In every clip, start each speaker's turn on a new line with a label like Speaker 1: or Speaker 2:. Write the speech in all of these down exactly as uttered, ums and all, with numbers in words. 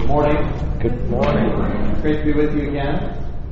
Speaker 1: Good morning.
Speaker 2: Good morning.
Speaker 1: Great to be with you again.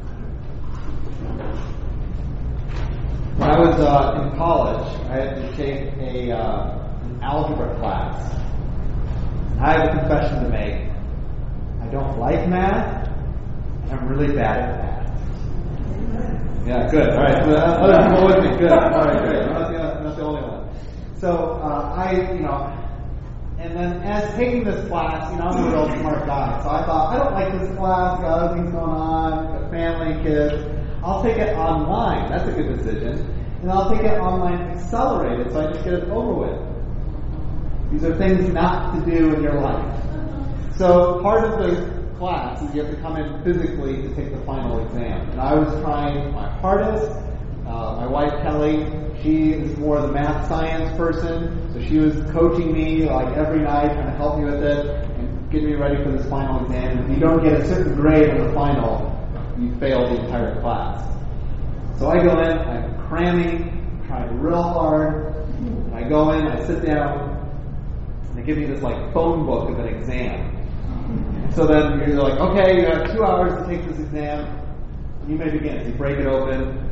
Speaker 1: When I was uh, in college, I had to take a uh, an algebra class. I have a confession to make. I don't like math, and I'm really bad at math. Yeah, good. All right, so other people with me. Good. All right, great. I'm not the, I'm not the only one. So uh, I, you know. And then as taking this class, you know, I'm a real smart guy. So I thought, I don't like this class, got other things going on, got family, kids. I'll take it online. That's a good decision. And I'll take it online accelerated so I just get it over with. These are things not to do in your life. So part of the class is you have to come in physically to take the final exam. And I was trying my hardest. Uh, my wife, Kelly, she is more the math science person, so she was coaching me like every night, trying to help me with it and get me ready for this final exam. And if you don't get a certain grade on the final, you fail the entire class. So I go in, I'm cramming, trying real hard. And I go in, I sit down, and they give me this like phone book of an exam. And so then you're like, okay, you have two hours to take this exam. You may begin. So you break it open.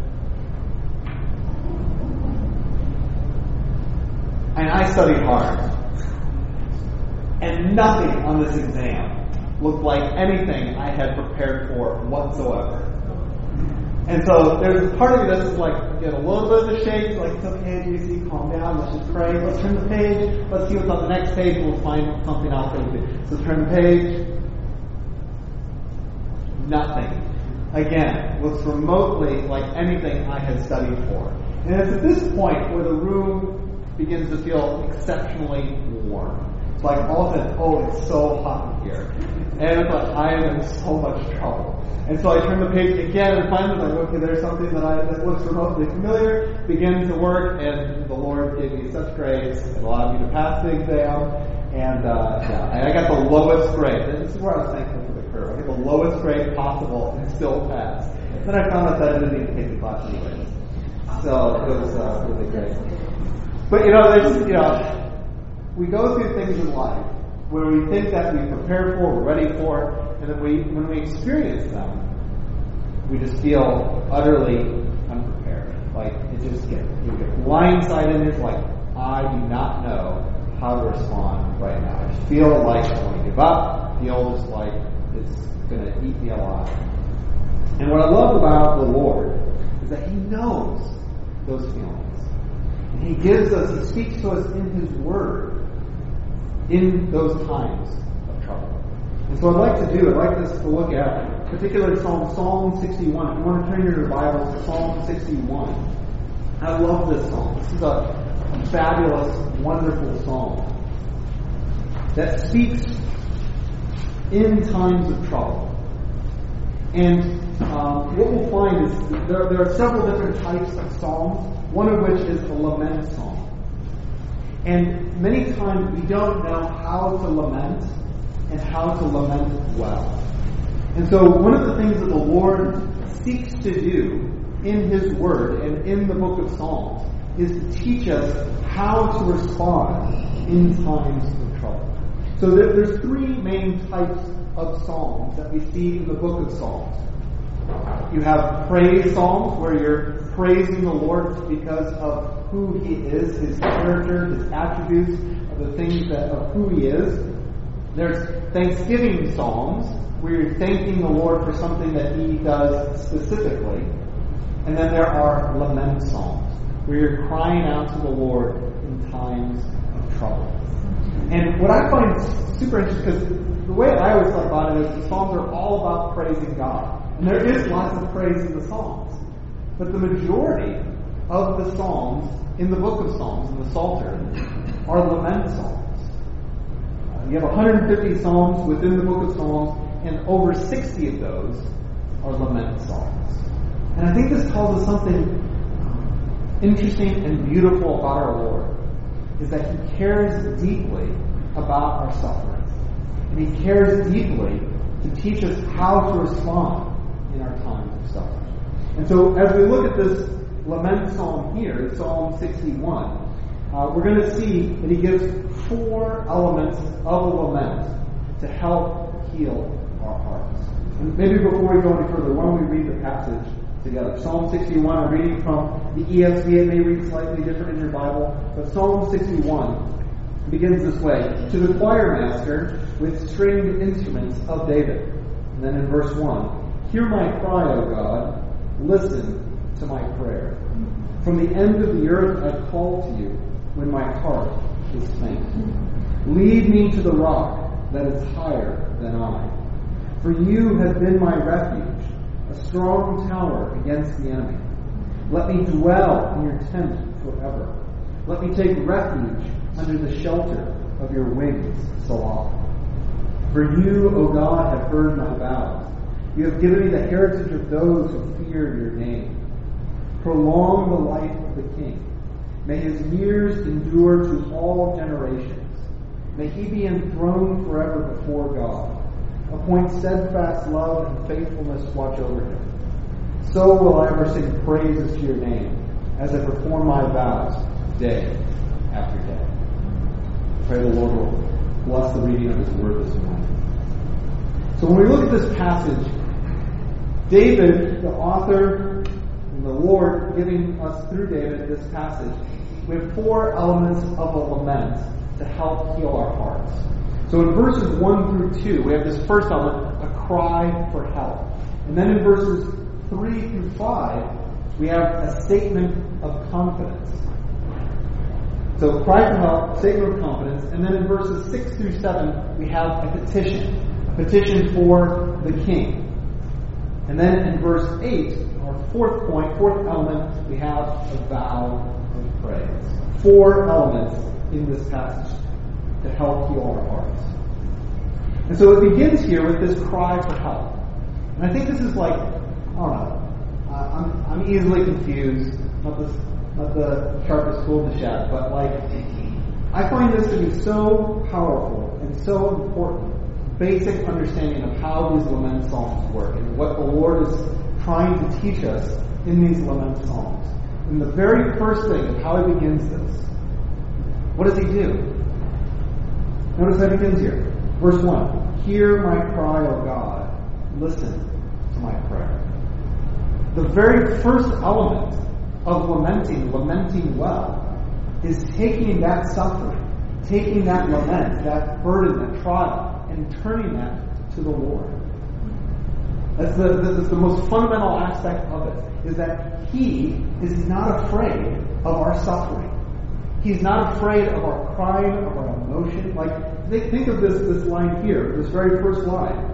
Speaker 1: And I studied hard. And nothing on this exam looked like anything I had prepared for whatsoever. And so there's a part of me that's like, get a little bit of the shakes, like, it's okay, J C, calm down, let's just pray, let's turn the page, let's see what's on the next page, we'll find something else. So turn the page. Nothing. Again, looks remotely like anything I had studied for. And it's at this point where the room begins to feel exceptionally warm. It's like all of a sudden, oh, it's so hot in here. And it's like, I am in so much trouble. And so I turn the page again and finally like, okay, there's something that I that looks remotely familiar, begin to work, and the Lord gave me such grace and allowed me to pass the exam. And uh, yeah, and I got the lowest grade. This is where I was thankful for the curve. I got the lowest grade possible and still passed. Then I found out that I didn't even take the class anyways. So it was uh, really great. But, you know, there's, you know, we go through things in life where we think that we prepared for, we're ready for, and then we, when we experience them, we just feel utterly unprepared. Like, it just gets, you get blindsided, and it's like, I do not know how to respond right now. I just feel like I want to give up, feel just like it's going to eat me alive. And what I love about the Lord is that He knows those feelings. He gives us, He speaks to us in His Word in those times of trouble. And so I'd like to do, I'd like us to look at particular Psalm, Psalm sixty-one. If you want to turn your Bibles to Psalm sixty-one. I love this psalm. This is a, a fabulous, wonderful psalm that speaks in times of trouble. And um, what we'll find is there, there are several different types of psalms, one of which is a lament psalm. And many times we don't know how to lament and how to lament well. And so one of the things that the Lord seeks to do in His Word and in the book of Psalms is to teach us how to respond in times of trouble. So there, there's three main types of psalms that we see in the book of Psalms. You have praise psalms where you're praising the Lord because of who He is, His character, His attributes, of the things that of who He is. There's thanksgiving psalms where you're thanking the Lord for something that He does specifically. And then there are lament psalms where you're crying out to the Lord in times of trouble. And what I find super interesting, because the way I always thought about it is the Psalms are all about praising God. And there is lots of praise in the Psalms. But the majority of the Psalms in the book of Psalms, in the Psalter, are lament Psalms. Uh, you have one hundred fifty Psalms within the book of Psalms, and over sixty of those are lament Psalms. And I think this tells us something interesting and beautiful about our Lord, is that He cares deeply about our suffering. And He cares deeply to teach us how to respond in our times of suffering. And so as we look at this lament psalm here, Psalm sixty-one, uh, we're going to see that he gives four elements of a lament to help heal our hearts. And maybe before we go any further, why don't we read the passage together? Psalm sixty-one, I'm reading from the E S V. It may read slightly different in your Bible, but Psalm sixty-one begins this way: to the choir master with stringed instruments of David. And then in verse one, hear my cry, O God, listen to my prayer. From the end of the earth I call to you when my heart is faint. Lead me to the rock that is higher than I. For you have been my refuge, a strong tower against the enemy. Let me dwell in your tent forever. Let me take refuge under the shelter of your wings, Salah. For you, O God, have heard my vows. You have given me the heritage of those who fear your name. Prolong the life of the king. May his years endure to all generations. May he be enthroned forever before God. Appoint steadfast love and faithfulness watch over him. So will I ever sing praises to your name as I perform my vows day after day. Pray the Lord will bless the reading of his word this morning. So when we look at this passage, David, the author, and the Lord giving us through David this passage, we have four elements of a lament to help heal our hearts. So in verses one through two, we have this first element, a cry for help. And then in verses three through five, we have a statement of confidence. So cry for help, statement of confidence. And then in verses six through seven, we have a petition. A petition for the king. And then in verse eight, our fourth point, fourth element, we have a vow of praise. Four elements in this passage to help heal our hearts. And so it begins here with this cry for help. And I think this is like, I don't know, uh, I'm, I'm easily confused, not the, not the sharpest tool in the shed, but like, I find this to be so powerful and so important, basic understanding of how these lament psalms work and what the Lord is trying to teach us in these lament psalms. And the very first thing of how he begins this, what does he do? Notice how it begins here. Verse one, hear my cry, O God, listen to my prayer. The very first element of lamenting, lamenting well, is taking that suffering, taking that lament, that burden, that trial, and turning that to the Lord. That's the, the, the most fundamental aspect of it, is that he is not afraid of our suffering. He's not afraid of our crying, of our emotion. Like, think of this, this line here, this very first line.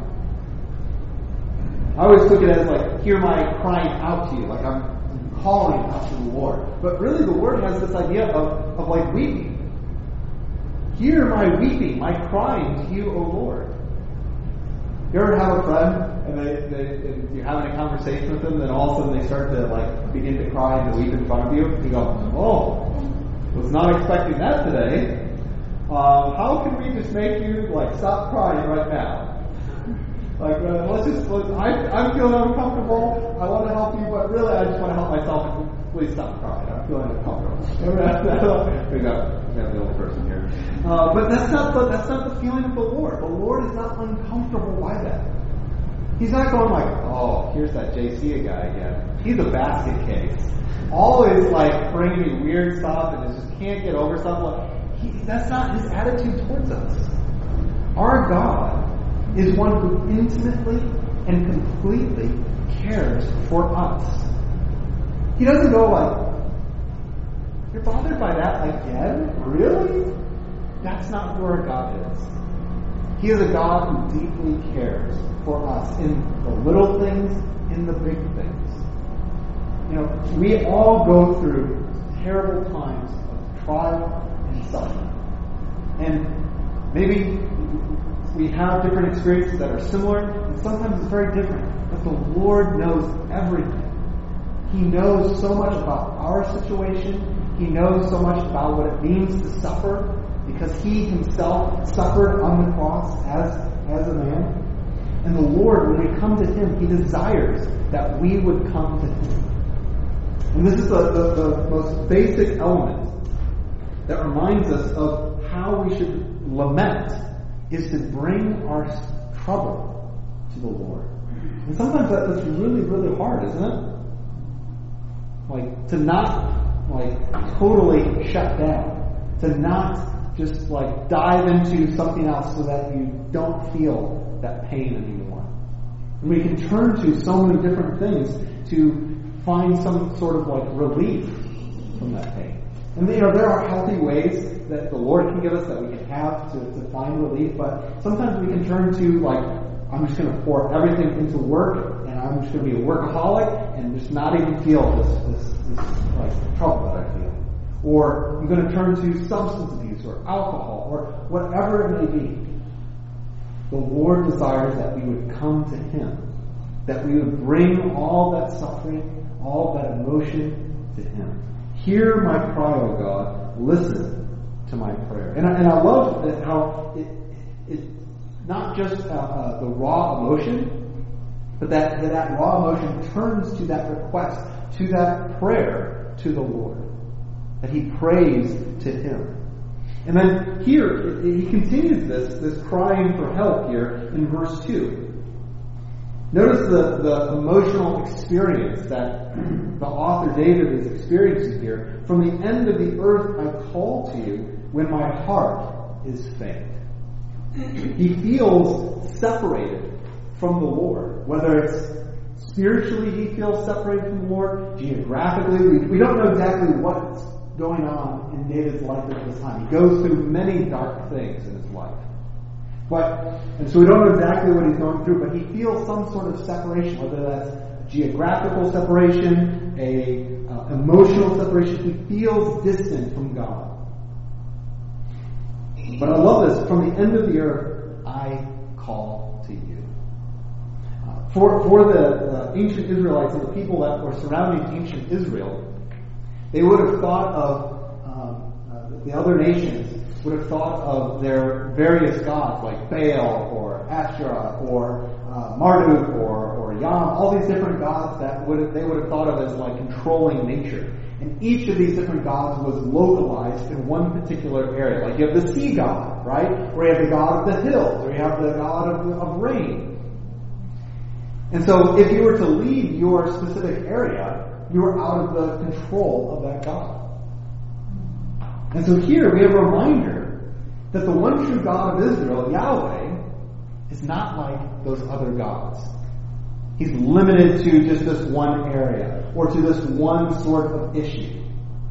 Speaker 1: I always took it as like, hear my crying out to you, like I'm calling out to the Lord. But really the Word has this idea of, of like weeping. Hear my weeping, my crying to you, O Lord. You ever have a friend and, they, they, and you're having a conversation with them, and then all of a sudden they start to like begin to cry and to weep in front of you? You go, oh, was not expecting that today. Um, how can we just make you like stop crying right now? Like, uh, let's just, let's, I, I'm feeling uncomfortable. I want to help you, but really I just want to help myself. Please stop crying. I'm feeling uncomfortable. Maybe I'm the only person here. Uh, but that's not the, that's not the feeling of the Lord. The Lord is not uncomfortable by that. He's not going like, oh, here's that J C guy again. He's a basket case. Always like bringing me weird stuff and just can't get over stuff. Like, he, that's not his attitude towards us. Our God is one who intimately and completely cares for us. He doesn't go like, you're bothered by that again? Really? That's not who our God is. He is a God who deeply cares for us in the little things, in the big things. You know, we all go through terrible times of trial and suffering. And maybe we have different experiences that are similar, and sometimes it's very different. But the Lord knows everything. He knows so much about our situation. He knows so much about what it means to suffer, because he himself suffered on the cross as, as a man. And the Lord, when we come to him, he desires that we would come to him. And this is the, the, the most basic element that reminds us of how we should lament, is to bring our trouble to the Lord. And sometimes that, that's really, really hard, isn't it? Like, to not, like, totally shut down. To not just, like, dive into something else so that you don't feel that pain anymore. And we can turn to so many different things to find some sort of, like, relief from that pain. And, you know, there are healthy ways that the Lord can give us, that we can have to, to find relief, but sometimes we can turn to, like, I'm just going to pour everything into work, and I'm just going to be a workaholic, and just not even feel this, this, this like, trouble that I feel. Or I'm going to turn to substance abuse, or alcohol, or whatever it may be. The Lord desires that we would come to Him, that we would bring all that suffering, all that emotion to Him. Hear my cry, O God. Listen to my prayer. And I, and I love that how it, it not just uh, uh, the raw emotion, but that, that that raw emotion turns to that request, to that prayer to the Lord. That he prays to Him. And then here, he continues this, this crying for help here in verse two. Notice the, the emotional experience that the author David is experiencing here. From the end of the earth I call to you when my heart is faint. He feels separated from the Lord. Whether it's spiritually he feels separated from the Lord, geographically, we, we don't know exactly what's going on in David's life at this time. He goes through many dark things in his life. But, and so we don't know exactly what he's going through, but he feels some sort of separation, whether that's geographical separation, a uh, emotional separation. He feels distant from God. But I love this. From the end of the earth, I call to you. Uh, for for the uh, ancient Israelites and the people that were surrounding ancient Israel, they would have thought of um, uh, the other nations would have thought of their various gods like Baal or Asherah or uh, Marduk or, or Yam, all these different gods that would have, they would have thought of as like controlling nature. And each of these different gods was localized in one particular area. Like you have the sea god, right? Or you have the god of the hills, or you have the god of, of rain. And so if you were to leave your specific area, you were out of the control of that god. And so here we have a reminder that the one true God of Israel, Yahweh, is not like those other gods. He's limited to just this one area or to this one sort of issue.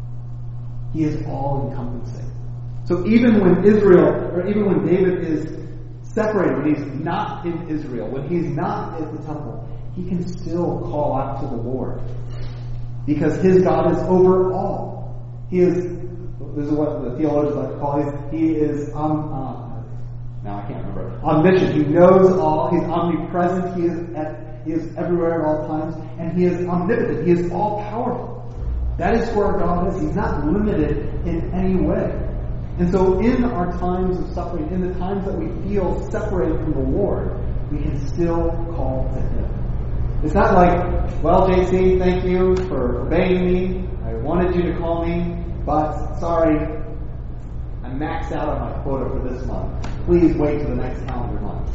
Speaker 1: He is all-encompassing. So even when Israel, or even when David is separated, when he's not in Israel, when he's not at the temple, he can still call out to the Lord. Because his God is over all. He is, this is what the theologians like to call it, he is, um, uh, now I can't remember, omniscient. He knows all, he's omnipresent, he is at, he is everywhere at all times, and he is omnipotent, he is all-powerful. That is where God is. He's not limited in any way. And so in our times of suffering, in the times that we feel separated from the Lord, we can still call to Him. It's not like, well, J C, thank you for obeying me. I wanted you to call me, but sorry, I'm maxed out on my quota for this month. Please wait till the next calendar month.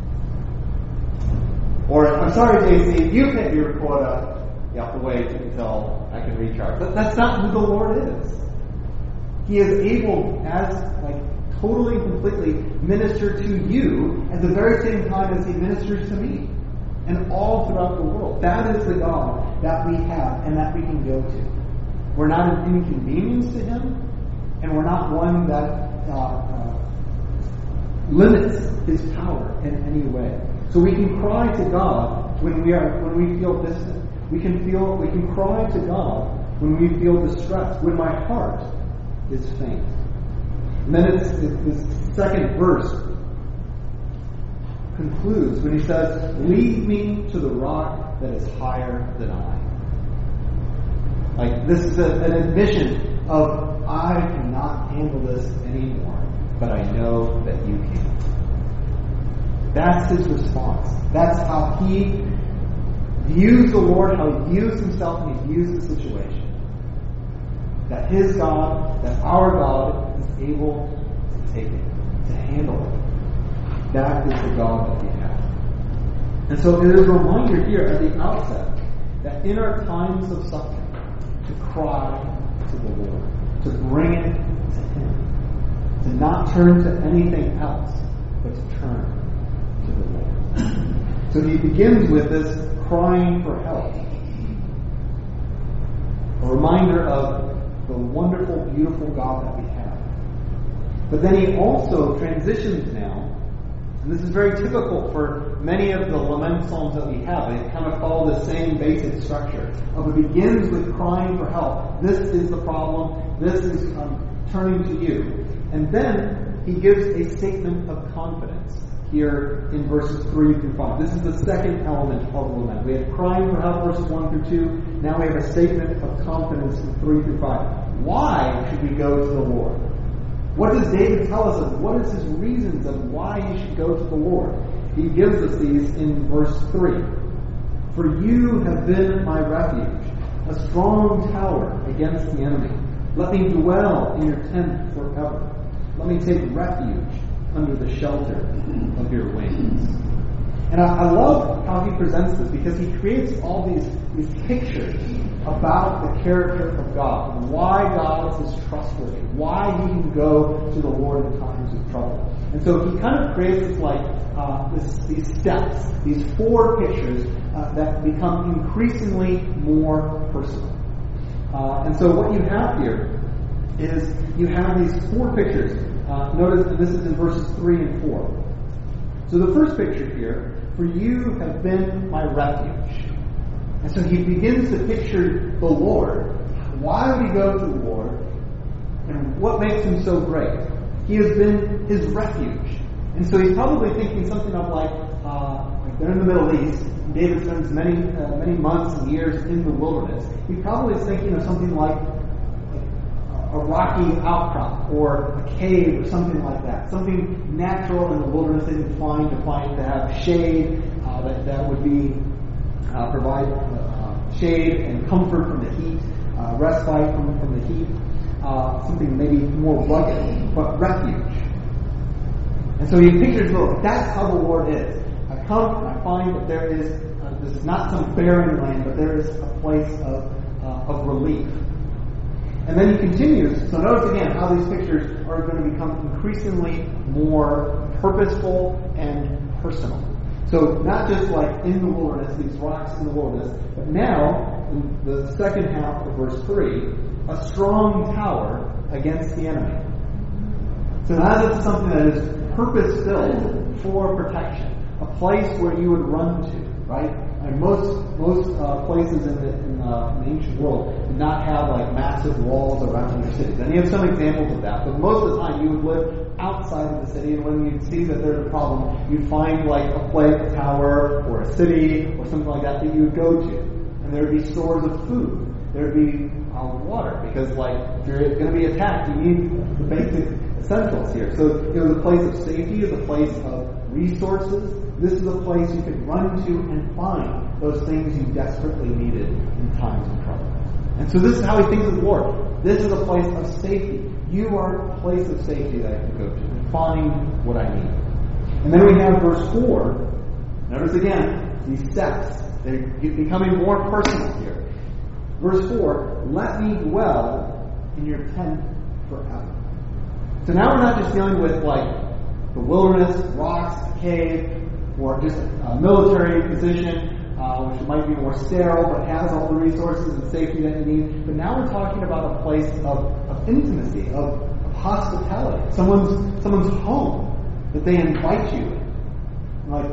Speaker 1: Or, I'm sorry, J C, you've hit your quota. You have to wait until I can recharge. But that's not who the Lord is. He is able, as like totally and completely, minister to you at the very same time as He ministers to me. And all throughout the world. That is the God that we have and that we can go to. We're not an inconvenience to Him, and we're not one that uh, uh, limits His power in any way. So we can cry to God when we are when we feel distant. We can feel we can cry to God when we feel distressed. When my heart is faint. And then it's, it's this second verse concludes when he says, "Lead me to the rock that is higher than I." Like this is a, an admission of I cannot handle this anymore, but I know that you can. That's his response. That's how he views the Lord, how he views himself, and he views the situation. That his God, that our God is able to take it, to handle it. That is the God that we have. And so it is a reminder here at the outset that in our times of suffering, to cry to the Lord, to bring it to Him, to not turn to anything else, but to turn to the Lord. So he begins with this crying for help. A reminder of the wonderful, beautiful God that we have. But then he also transitions now, and this is very typical for many of the lament psalms that we have. They kind of follow the same basic structure. Of it begins with crying for help. This is the problem. This is um, turning to you. And then he gives a statement of confidence here in verses three through five. This is the second element of the lament. We have crying for help, verses one through two. Now we have a statement of confidence in three through five. Why should we go to the Lord? What does David tell us of? What is his reasons of why he should go to the Lord? He gives us these in verse three. For you have been my refuge, a strong tower against the enemy. Let me dwell in your tent forever. Let me take refuge under the shelter of your wings. And I, I love how he presents this, because he creates all these, these pictures about the character of God, and why God is trustworthy, why he can go to the Lord in times of trouble. And so he kind of creates this, like uh, this, these steps, these four pictures uh, that become increasingly more personal. Uh, and so what you have here is you have these four pictures. Uh, notice that this is in verses three and four. So the first picture here, for you have been my refuge. And so he begins to picture the Lord. Why would he go to the Lord? And what makes him so great? He has been his refuge. And so he's probably thinking something of like, uh, like they're in the Middle East. David spends many, uh, many months and years in the wilderness. He probably is thinking of something like a rocky outcrop or a cave or something like that. Something natural in the wilderness that you find to find to have shade uh, that, that would be uh, provide uh, shade and comfort from the heat, uh, respite from, from the heat. Uh, something maybe more rugged, but refuge. And so he pictures, look, that's how the Lord is. I come and I find that there is, uh, this is not some barren land, but there is a place of uh, of relief. And then he continues, so notice again how these pictures are going to become increasingly more purposeful and personal. So not just like in the wilderness, these rocks in the wilderness, but now, in the second half of verse three, a strong tower against the enemy. So now this is something that is purpose-filled for protection. A place where you would run to, right? And most most uh, places in the, in, the, in the ancient world did not have like massive walls around their cities. And you have some examples of that, but most of the time you would live outside of the city, and when you'd see that there's a problem, you'd find like a place, a tower, or a city, or something like that that you would go to. And there would be stores of food. There would be uh, water, because like if you're going to be attacked, you need the basic essentials here. So it was a place of safety, it was a place of resources. This is a place you could run to and find those things you desperately needed in times of trouble. And so this is how he thinks of the Lord. This is a place of safety. You are a place of safety that I can go to and find what I need. And then we have verse four. Notice again, these steps. They're becoming more personal here. Verse four, let me dwell in your tent forever. So now we're not just dealing with like the wilderness, rocks, a cave, or just a military position, uh, which might be more sterile but has all the resources and safety that you need. But now we're talking about a place of, of intimacy, of, of hospitality. Someone's someone's home that they invite you in. Like,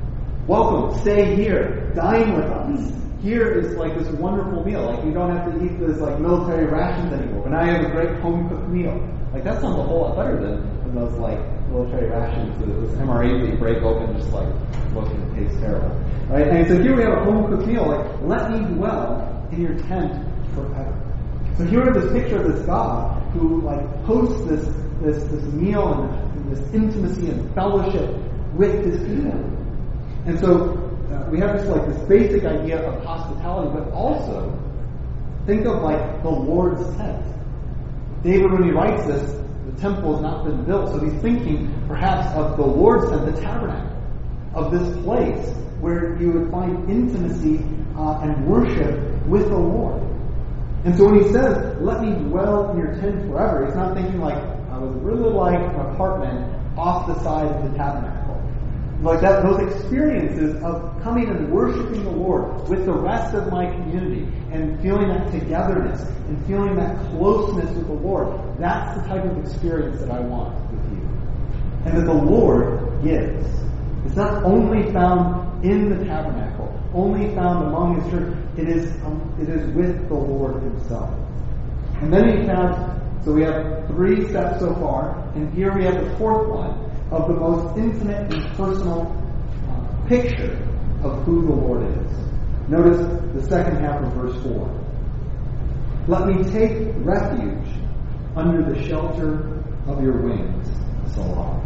Speaker 1: welcome, stay here, dine with us. Here is like this wonderful meal. Like you don't have to eat this like military rations anymore. But now you have a great home cooked meal. Like that sounds a whole lot better than, than those like military rations, those M R Es that you break open just like look and taste terrible. Right? And so here we have a home cooked meal. Like, let me dwell in your tent forever. So here we have this picture of this God who like hosts this this this meal and, and this intimacy and fellowship with his people. And so Uh, we have this like this basic idea of hospitality, but also think of like the Lord's tent. David, when he writes this, the temple has not been built. So he's thinking perhaps of the Lord's tent, the tabernacle, of this place where you would find intimacy uh, and worship with the Lord. And so when he says, let me dwell in your tent forever, he's not thinking like, I would really like an apartment off the side of the tabernacle. Like that, those experiences of coming and worshiping the Lord with the rest of my community and feeling that togetherness and feeling that closeness with the Lord, that's the type of experience that I want with you. And that the Lord gives. It's not only found in the tabernacle, only found among his church. It is, um, it is with the Lord himself. And then he found, so we have three steps so far, and here we have the fourth one of the most intimate and personal uh, picture of who the Lord is. Notice the second half of verse four. Let me take refuge under the shelter of your wings, Selah.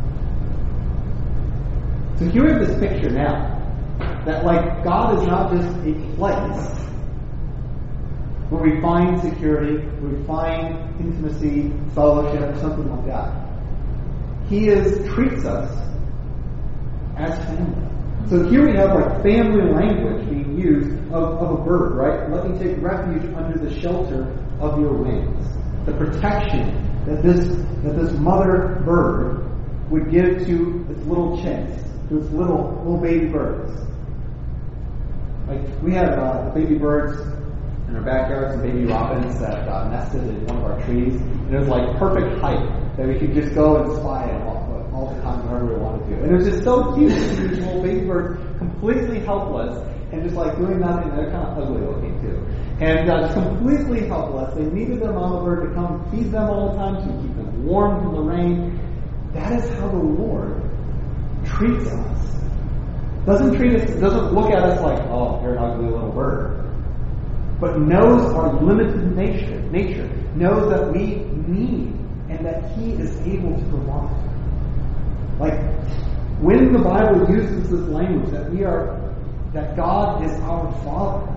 Speaker 1: So here we have this picture now, that like God is not just a place where we find security, where we find intimacy, fellowship, or something like that. He is treats us as family. So here we have like family language being used of, of a bird, right? Let me take refuge under the shelter of your wings. The protection that this that this mother bird would give to its little chicks, to its little little baby birds. Like we had uh, baby birds in our backyard, some baby robins that uh, nested in one of our trees, and it was like perfect height that we could just go and spy it all, all the time whenever we wanted to. And it was just so cute to see these little baby birds completely helpless and just like doing nothing. They're kind of ugly looking too. And uh, just completely helpless. They needed their mama bird to come feed them all the time to keep them warm from the rain. That is how the Lord treats us. Doesn't treat us, doesn't look at us like, oh, you're an ugly little bird. But knows our limited nature, nature, knows that we need and that he is able to provide. Like, when the Bible uses this language that we are, that God is our Father,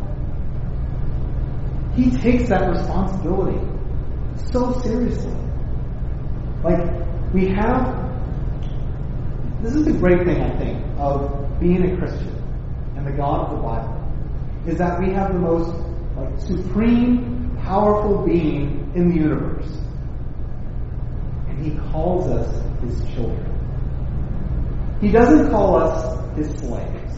Speaker 1: he takes that responsibility so seriously. Like, we have, this is the great thing, I think, of being a Christian and the God of the Bible, is that we have the most like supreme, powerful being in the universe. And he calls us his children. He doesn't call us his slaves.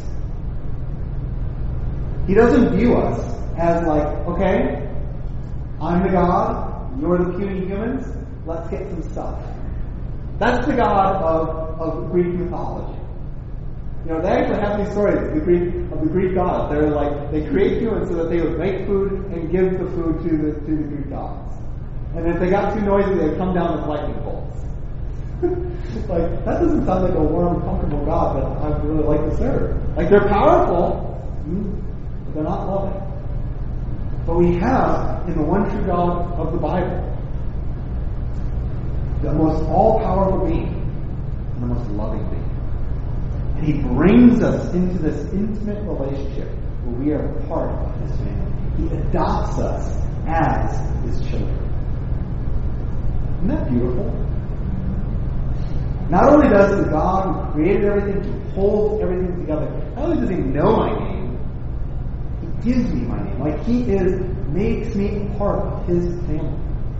Speaker 1: He doesn't view us as like, okay, I'm the God, you're the puny humans, let's get some stuff. That's the God of, of Greek mythology. You know, they actually have these stories of the Greek of the Greek gods. They're like they create humans so that they would make food and give the food to the to the Greek gods. And if they got too noisy, they'd come down with lightning bolts. Like that doesn't sound like a warm, comfortable God that I would really like to serve. Like they're powerful, but they're not loving. But we have in the one true God of the Bible the most all-powerful being and the most loving being. And he brings us into this intimate relationship where we are part of his family. He adopts us as his children. Isn't that beautiful? Not only does the God who created everything, who holds everything together, not only does he know my name, he gives me my name. Like he is, makes me a part of his family.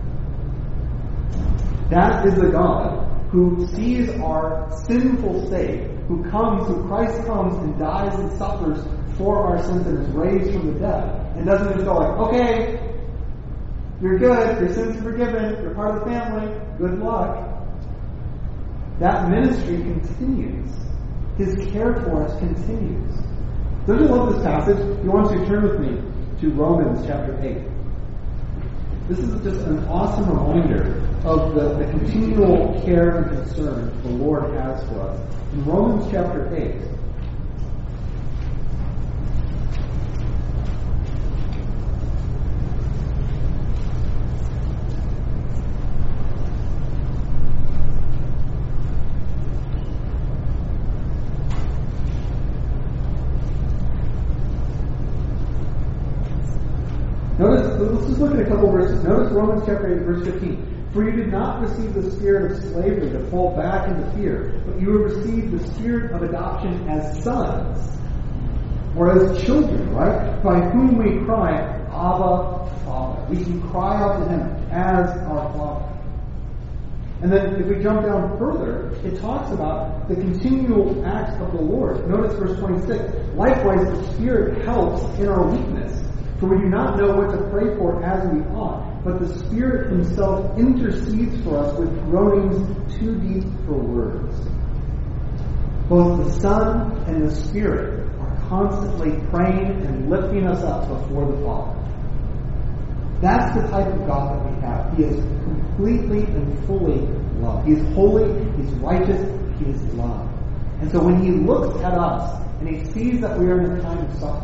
Speaker 1: That is the God who sees our sinful state, who comes, who Christ comes and dies and suffers for our sins and is raised from the dead. And doesn't just go like, okay, you're good, your sins are forgiven, you're part of the family, good luck. That ministry continues. His care for us continues. Don't you love this passage? If you want to turn with me to Romans chapter eight. This is just an awesome reminder of the, the continual care and concern the Lord has for us. In Romans chapter eight, notice, let's just look at a couple verses. Notice Romans chapter eight, verse fifteen. For you did not receive the spirit of slavery to fall back into fear, but you have received the spirit of adoption as sons, or as children, right? By whom we cry, Abba, Father. We can cry out to Him as our Father. And then if we jump down further, it talks about the continual acts of the Lord. Notice verse twenty-six. Likewise, the Spirit helps in our weakness. For we do not know what to pray for as we ought, but the Spirit Himself intercedes for us with groanings too deep for words. Both the Son and the Spirit are constantly praying and lifting us up before the Father. That's the type of God that we have. He is completely and fully love. He is holy, He's righteous, He is love. And so when He looks at us and He sees that we are in a time of suffering,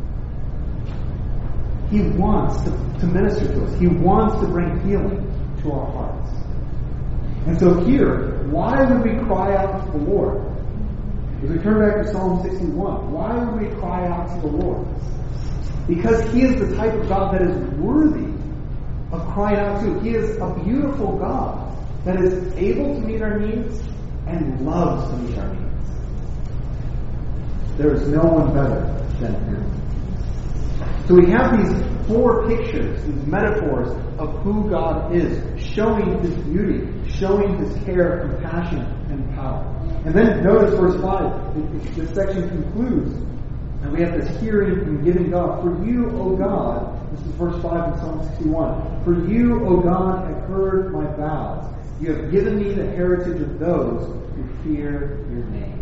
Speaker 1: He wants to, to minister to us. He wants to bring healing to our hearts. And so here, why would we cry out to the Lord? As we turn back to Psalm sixty-one, why would we cry out to the Lord? Because He is the type of God that is worthy of crying out to. He is a beautiful God that is able to meet our needs and loves to meet our needs. There is no one better than Him. So we have these four pictures, these metaphors of who God is, showing His beauty, showing His care, compassion, and power. And then notice verse five. This section concludes, and we have this hearing and giving God. For you, O God, this is verse five in Psalm sixty-one. For you, O God, have heard my vows. You have given me the heritage of those who fear your name.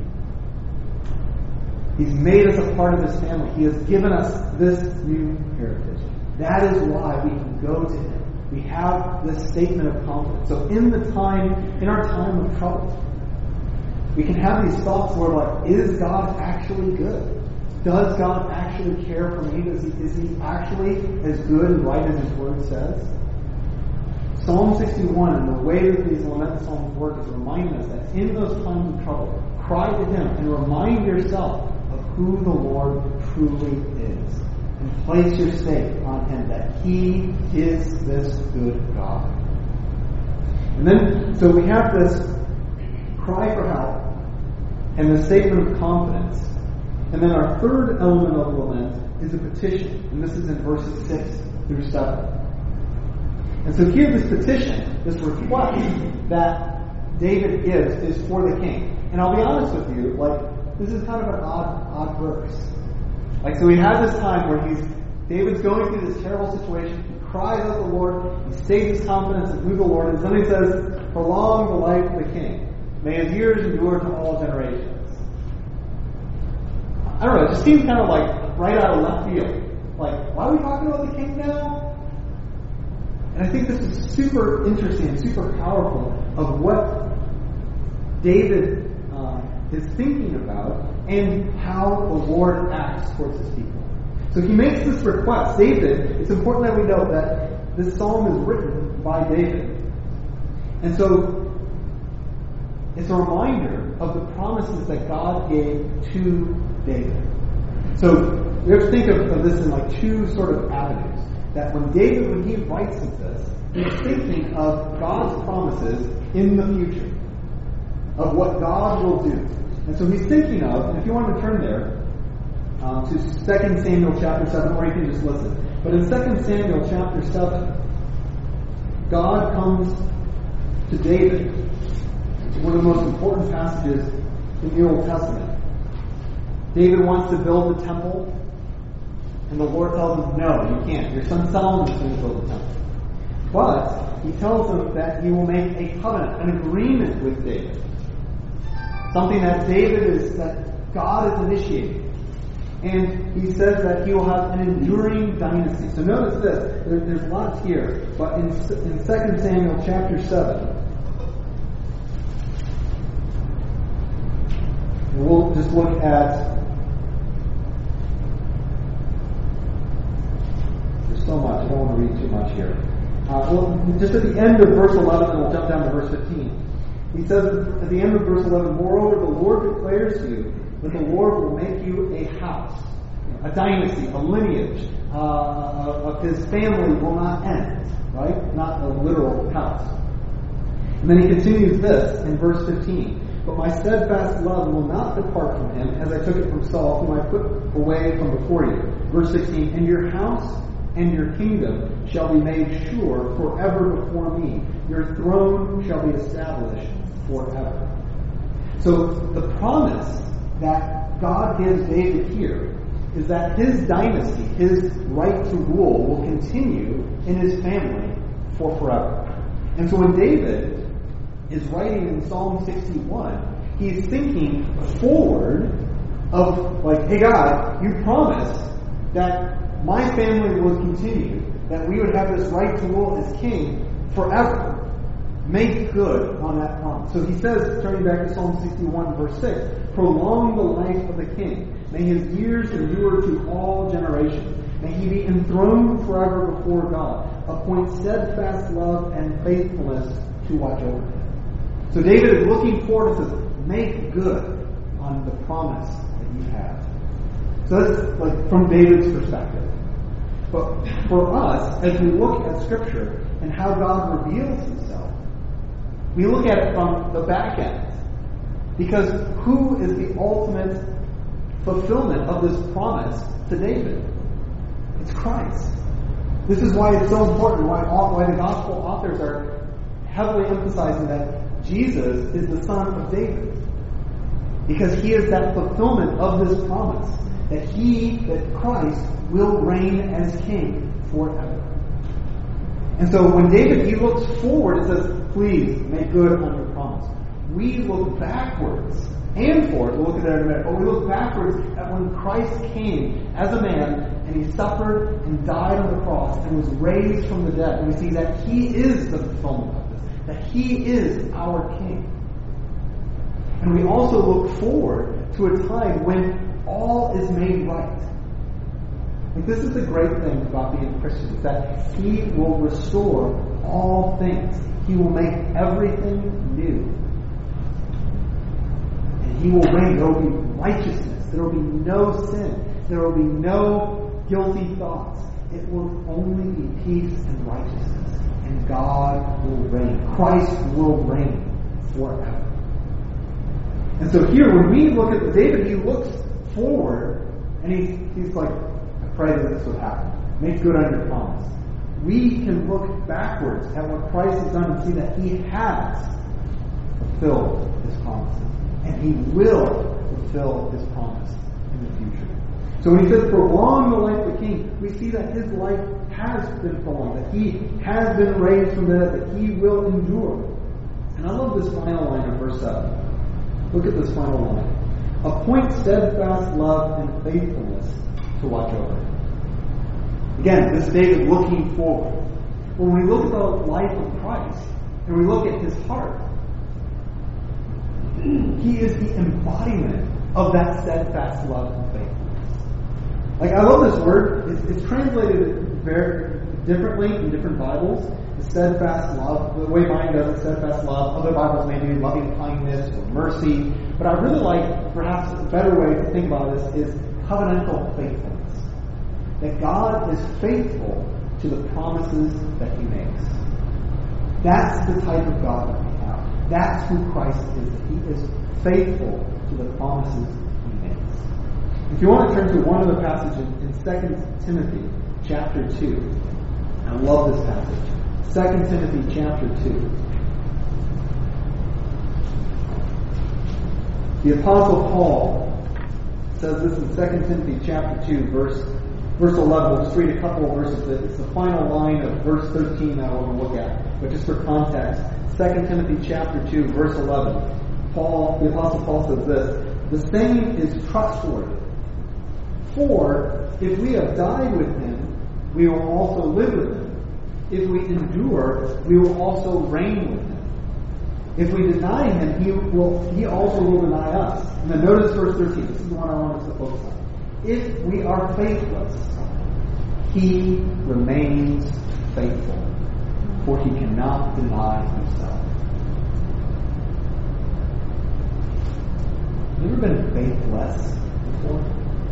Speaker 1: He's made us a part of His family. He has given us this new heritage. That is why we can go to Him. We have this statement of confidence. So in the time, in our time of trouble, we can have these thoughts where like, is God actually good? Does God actually care for me? Is he, is he actually as good and right as His Word says? Psalm sixty-one and the way that these lament psalms work is reminding us that in those times of trouble, cry to Him and remind yourself of who the Lord truly is. And place your stake on Him, that He is this good God. And then, so we have this cry for help and the statement of confidence. And then our third element of lament is a petition. And this is in verses six through seven. And so here this petition, this request that David gives is for the king. And I'll be honest with you, like, this is kind of an odd, odd verse. Like, so we have this time where he's, David's going through this terrible situation. He cries out to the Lord. He states his confidence in who the Lord is. Then he says, prolong the life of the king. May his years endure to all generations. I don't know, it just seems kind of like right out of left field. Like, why are we talking about the king now? And I think this is super interesting and super powerful of what David uh, is thinking about and how the Lord acts towards His people. So he makes this request. David, it's important that we know that this psalm is written by David. And so it's a reminder of the promises that God gave to David. So we have to think of, of this in like two sort of avenues. That when David, when he writes of this, he's thinking of God's promises in the future. Of what God will do. And so he's thinking of, and if you want to turn there, um, to Second Samuel chapter seven, or you can just listen. But in Second Samuel chapter seven, God comes to David. It's one of the most important passages in the Old Testament. David wants to build the temple, and the Lord tells him, no, you can't. Your son Solomon is going to build the temple. But he tells him that he will make a covenant, an agreement with David. Something that David is, that God is initiating. And he says that he will have an enduring dynasty. So notice this, there, there's lots here, but in, in Second Samuel chapter seven, we'll just look at, there's so much, I don't want to read too much here. Uh, well, just at the end of verse eleven, and we'll jump down to verse fifteen. He says at the end of verse eleven, moreover, the Lord declares to you that the Lord will make you a house, a dynasty, a lineage uh, of His family will not end, right? Not a literal house. And then he continues this in verse fifteen. But my steadfast love will not depart from him, as I took it from Saul, whom I put away from before you. Verse sixteen. And your house and your kingdom shall be made sure forever before me. Your throne shall be established forever. So the promise that God gives David here is that his dynasty, his right to rule, will continue in his family for forever. And so when David is writing in Psalm sixty-one, he's thinking forward of like, hey God, you promised that my family would continue, that we would have this right to rule as king forever. Make good on that promise. So he says, turning back to Psalm sixty-one, verse six, prolong the life of the king. May his years endure to all generations. May he be enthroned forever before God. Appoint steadfast love and faithfulness to watch over him. So David is looking forward and says, make good on the promise that you have. So that's like from David's perspective. But for us, as we look at Scripture and how God reveals himself, we look at it from the back end. Because who is the ultimate fulfillment of this promise to David? It's Christ. This is why it's so important, why, all, why the gospel authors are heavily emphasizing that Jesus is the son of David. Because he is that fulfillment of this promise. That he, that Christ, will reign as king forever. And so when David, he looks forward and says, please make good on your promise. We look backwards and forward, we'll look at that in a minute, but we look backwards at when Christ came as a man and he suffered and died on the cross and was raised from the dead. And we see that he is the fulfillment of this, that he is our king. And we also look forward to a time when all is made right. And this is the great thing about being a Christian, is that he will restore all things. He will make everything new. And he will reign. There will be righteousness. There will be no sin. There will be no guilty thoughts. It will only be peace and righteousness. And God will reign. Christ will reign forever. And so here, when we look at David, he looks forward and he's, he's like, I pray that this would happen. Make good on your promise. We can look backwards at what Christ has done and see that he has fulfilled his promises. And he will fulfill his promise in the future. So when he says, prolong the life of the king, we see that his life has been prolonged, that he has been raised from the dead, that he will endure. And I love this final line of verse seven. Look at this final line. Appoint steadfast love and faithfulness to watch over it. Again, this is David looking forward. When we look at the life of Christ and we look at his heart, he is the embodiment of that steadfast love and faithfulness. Like, I love this word. It's, it's translated very differently in different Bibles. The steadfast love, the way mine does it, steadfast love. Other Bibles may do loving kindness or mercy. But I really like, perhaps a better way to think about this is covenantal faithfulness. That God is faithful to the promises that he makes. That's the type of God that we have. That's who Christ is. He is faithful to the promises he makes. If you want to turn to one of the passages in Second Timothy chapter two. I love this passage. Second Timothy chapter two. The Apostle Paul says this in Second Timothy chapter two, verse Verse eleven, we'll just read a couple of verses. It's the final line of verse thirteen that I want to look at. But just for context, Second Timothy chapter two, verse eleven. Paul, the Apostle Paul says this, the saying is trustworthy. For if we have died with him, we will also live with him. If we endure, we will also reign with him. If we deny him, he will he also will deny us. And then notice verse thirteen. This is the one I want us to focus on. If we are faithless, he remains faithful, for he cannot deny himself. Have you ever been faithless before?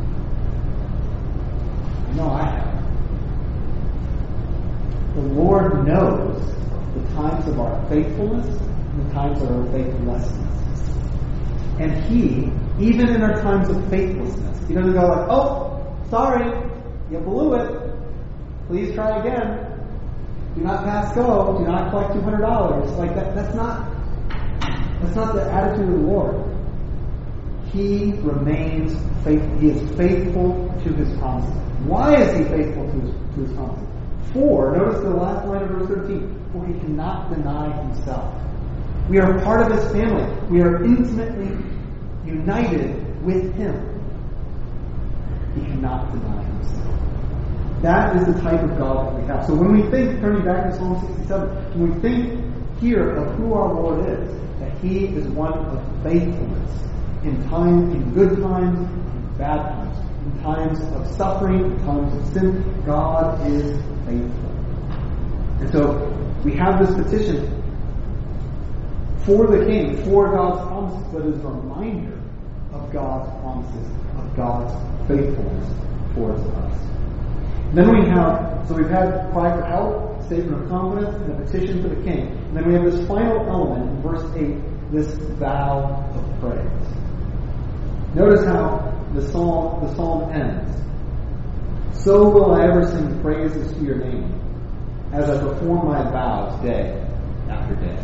Speaker 1: No, I have. The Lord knows the times of our faithfulness times of our faithlessness. And He, even in our times of faithlessness, He doesn't go like, oh, sorry, you blew it. Please try again. Do not pass go. Do not collect two hundred dollars. Like that. That's not. That's not the attitude of the Lord. He remains faithful. He is faithful to His promises. Why is He faithful to His, to his promises? For, notice the last line of verse thirteen, for He cannot deny Himself. We are part of His family. We are intimately united with Him. He cannot deny Himself. That is the type of God that we have. So when we think, turning back to Psalm sixty-seven, when we think here of who our Lord is, that He is one of faithfulness in time, in good times, in bad times, in times of suffering, in times of sin, God is faithful. And so we have this petition for the King, for God's promises, but as a reminder of God's promises, of God's faithfulness towards us. And then we have, so we've had cry for help, statement of confidence, and a petition for the King. And then we have this final element in verse eight, this vow of praise. Notice how the psalm, the psalm ends. So will I ever sing praises to your name, as I perform my vows day after day.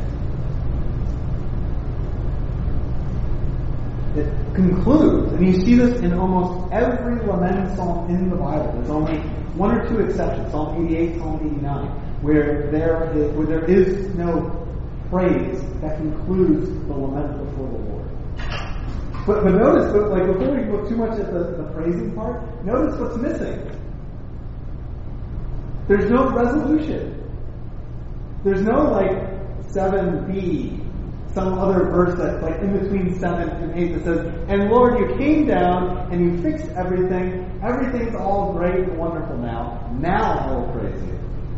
Speaker 1: It concludes, and you see this in almost every lament psalm in the Bible. There's only one or two exceptions, Psalm eighty-eight, Psalm eighty-nine, where there is, where there is no praise that concludes the lament before the Lord. But, but notice, but like before we look too much at the, the praising part, notice what's missing. There's no resolution. There's no like seven b, some other verse that's like in between seven and eight that says, and Lord, you came down and you fixed everything. Everything's all great and wonderful now. Now I will praise you.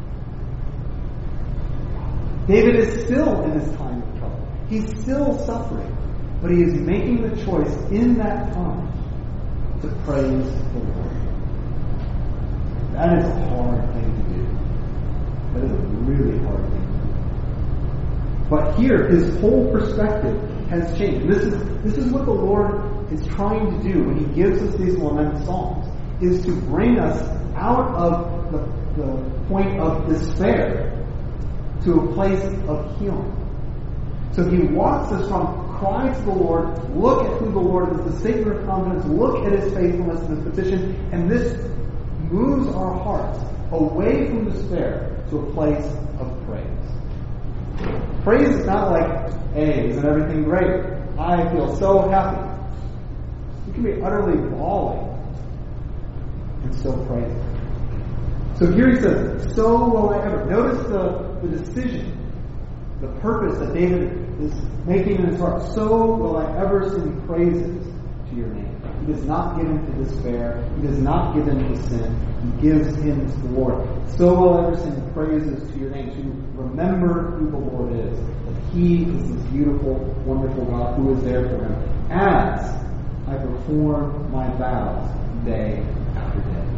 Speaker 1: David is still in his time of trouble. He's still suffering. But he is making the choice in that time to praise the Lord. That is a hard thing to do. That is a really hard thing to do. But here, his whole perspective has changed. This is this is what the Lord is trying to do when He gives us these lament psalms, is to bring us out of the, the point of despair to a place of healing. So He walks us from cry to the Lord, look at who the Lord is, the statement of confidence, look at His faithfulness in this petition, and this moves our hearts away from despair to a place of praise. Praise is not like, hey, isn't everything great? I feel so happy. You can be utterly bawling and still praise. So here he says, so will I ever. Notice the, the decision, the purpose that David is making in his heart. So will I ever sing praises to your name. He does not give in to despair. He does not give in to sin. He gives in to the Lord. So will I ever sing praises to your name, to remember who the Lord is. That He is this beautiful, wonderful God who is there for him. As I perform my vows day after day.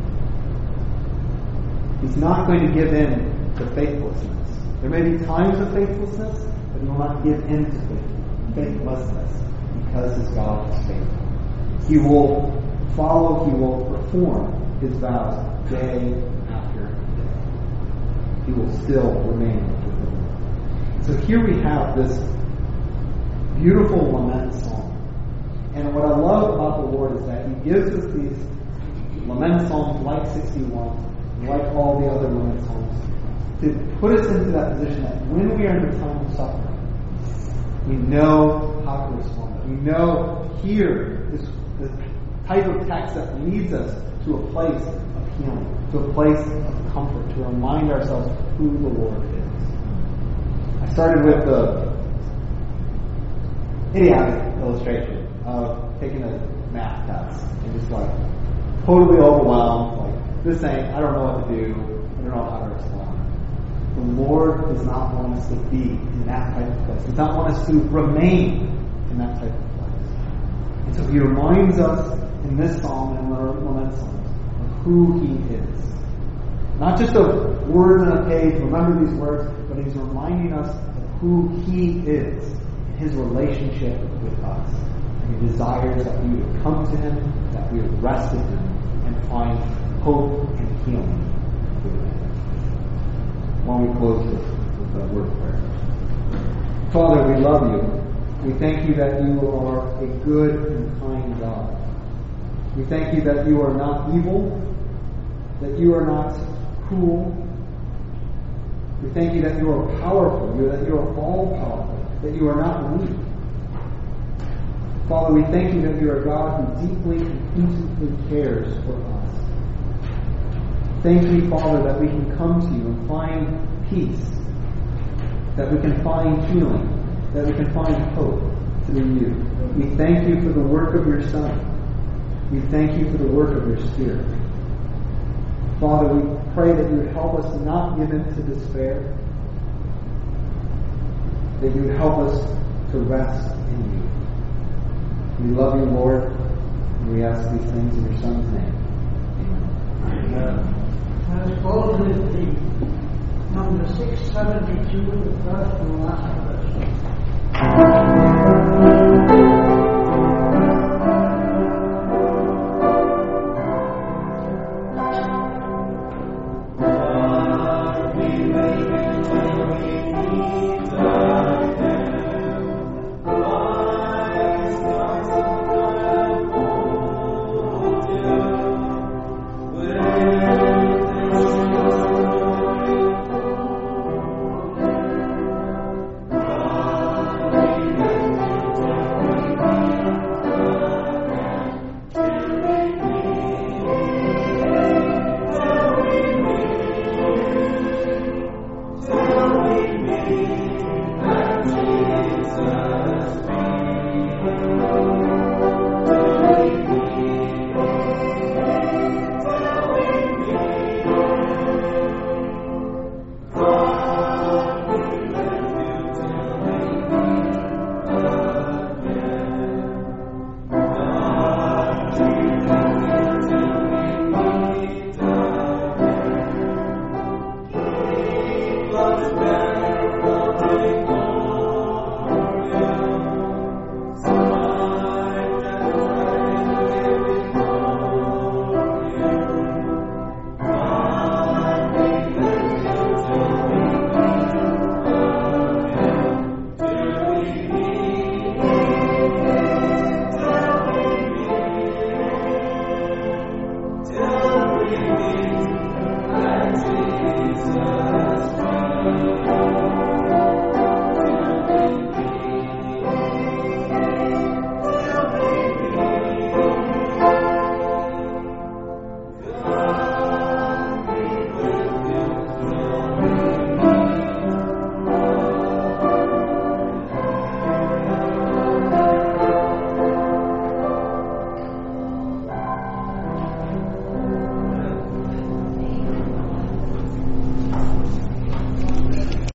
Speaker 1: He's not going to give in to faithlessness. There may be times of faithlessness, but He will not give in to faithlessness because His God is faithful. He will follow, He will perform His vows day after day. He will still remain with the Lord. So here we have this beautiful lament psalm. And what I love about the Lord is that He gives us these lament psalms like sixty-one, like all the other lament psalms, to put us into that position that when we are in a time of suffering, we know how to respond. We know here is the type of text that leads us to a place of healing, to a place of comfort, to remind ourselves who the Lord is. I started with the idiotic illustration of taking a math test and just like totally overwhelmed, like this ain't, I don't know what to do, I don't know how to respond. The Lord does not want us to be in that type of place. He does not want us to remain in that type of place. And so He reminds us in this psalm and in the lament psalms of who He is. Not just of words on a page, remember these words, but He's reminding us of who He is. his relationship with us. And he desires that we would come to him, that we would rest in him, and find hope and healing through him. While we close with, with a word of prayer. Father, we love you. We thank you that you are a good and kind God. We thank you that you are not evil, that you are not cruel. We thank you that you are powerful, that you are all-powerful, that you are not weak. Father, we thank you that you are a God who deeply and intimately cares for us. Thank you, Father, that we can come to you and find peace, that we can find healing, that we can find hope through you. We thank you for the work of your Son. We thank you for the work of your Spirit. Father, we pray that you would help us to not give in to despair, that you would help us to rest in you. We love you, Lord, and we ask these things in your Son's name. Amen.
Speaker 3: Let's close with the number six seventy-two, the first and last verse.